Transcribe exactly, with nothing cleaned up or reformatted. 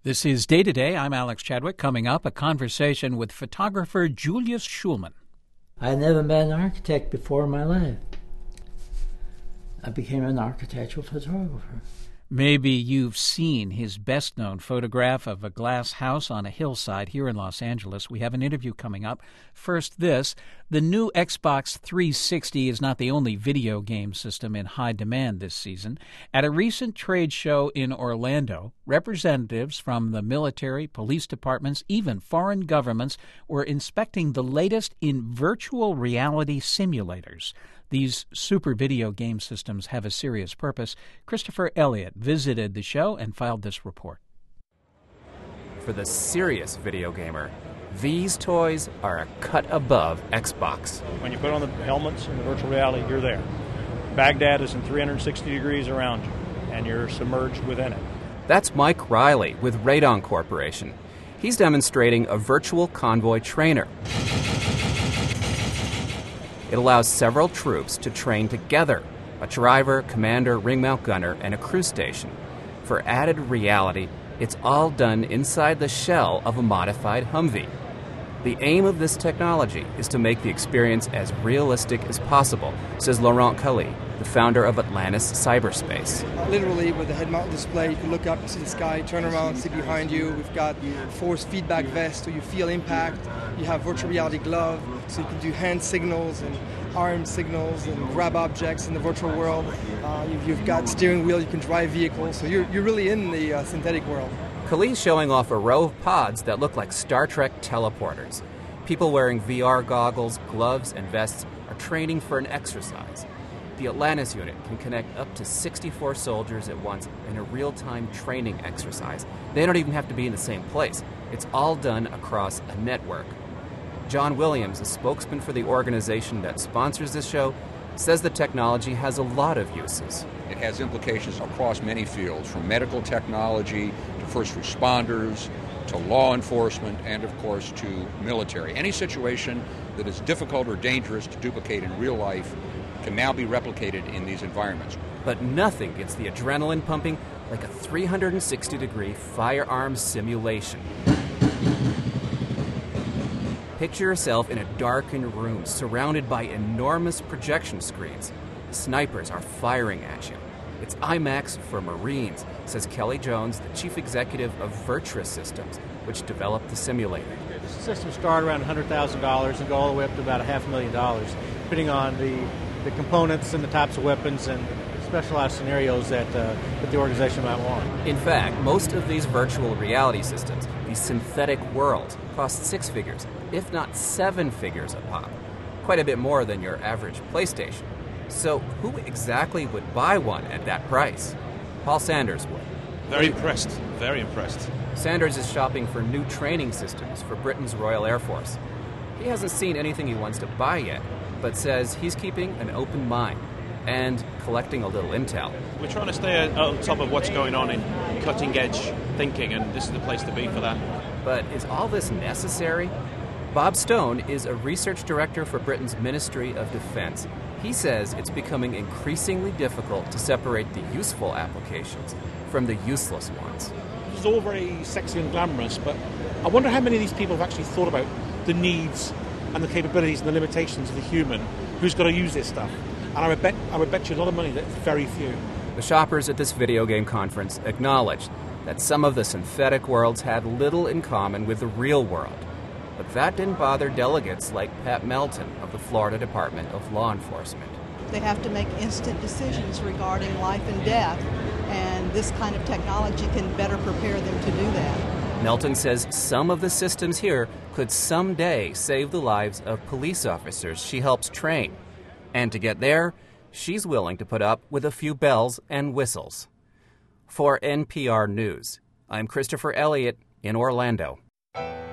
This is Day to Day. I'm Alex Chadwick. Coming up, a conversation with photographer Julius Schulman. I had never met an architect before in my life. I became an architectural photographer. Maybe you've seen his best-known photograph of a glass house on a hillside here in Los Angeles. We have an interview coming up. First, this. The new Xbox three sixty is not the only video game system in high demand this season. At a recent trade show in Orlando, representatives from the military, police departments, even foreign governments were inspecting the latest in virtual reality simulators. These super video game systems have a serious purpose. Christopher Elliott visited the show and filed this report. For the serious video gamer, these toys are a cut above Xbox. When you put on the helmets and the virtual reality, you're there. Baghdad is in three hundred sixty degrees around you, and you're submerged within it. That's Mike Riley with Radon Corporation. He's demonstrating a virtual convoy trainer. It allows several troops to train together, a driver, commander, ring mount gunner, and a crew station. For added reality, it's all done inside the shell of a modified Humvee. The aim of this technology is to make the experience as realistic as possible, says Laurent Cully, the founder of Atlantis Cyberspace. Literally, with the head-mount display, you can look up and see the sky, turn around, see behind you. We've got force feedback vest, so you feel impact. You have virtual reality glove, so you can do hand signals and arm signals and grab objects in the virtual world. Uh, you've, you've got steering wheel, you can drive vehicles, so you're, you're really in the uh, synthetic world. Khalil's showing off a row of pods that look like Star Trek teleporters. People wearing V R goggles, gloves, and vests are training for an exercise. The Atlantis unit can connect up to sixty-four soldiers at once in a real-time training exercise. They don't even have to be in the same place. It's all done across a network. John Williams, a spokesman for the organization that sponsors this show, says the technology has a lot of uses. It has implications across many fields, from medical technology to first responders to law enforcement and, of course, to military. Any situation that is difficult or dangerous to duplicate in real life can now be replicated in these environments. But nothing gets the adrenaline pumping like a three hundred sixty degree firearms simulation. Picture yourself in a darkened room surrounded by enormous projection screens. Snipers are firing at you. It's IMAX for Marines, says Kelly Jones, the chief executive of Virtua Systems, which developed the simulator. The systems start around one hundred thousand dollars and go all the way up to about a half a million dollars, depending on the, the components and the types of weapons and specialized scenarios that, uh, that the organization might want. In fact, most of these virtual reality systems, these synthetic worlds, cost six figures, if not seven figures a pop. Quite a bit more than your average PlayStation. So who exactly would buy one at that price? Paul Sanders would. Very impressed, very impressed. Sanders is shopping for new training systems for Britain's Royal Air Force. He hasn't seen anything he wants to buy yet, but says he's keeping an open mind and collecting a little intel. We're trying to stay on top of what's going on in cutting-edge thinking, and this is the place to be for that. But is all this necessary? Bob Stone is a research director for Britain's Ministry of Defense. He says it's becoming increasingly difficult to separate the useful applications from the useless ones. It's all very sexy and glamorous, but I wonder how many of these people have actually thought about the needs and the capabilities and the limitations of the human who's got to use this stuff. And I would bet, I would bet you a lot of money that very few. The shoppers at this video game conference acknowledged that some of the synthetic worlds had little in common with the real world. But that didn't bother delegates like Pat Melton of the Florida Department of Law Enforcement. They have to make instant decisions regarding life and death, and this kind of technology can better prepare them to do that. Melton says some of the systems here could someday save the lives of police officers she helps train. And to get there, she's willing to put up with a few bells and whistles. For N P R News, I'm Christopher Elliott in Orlando.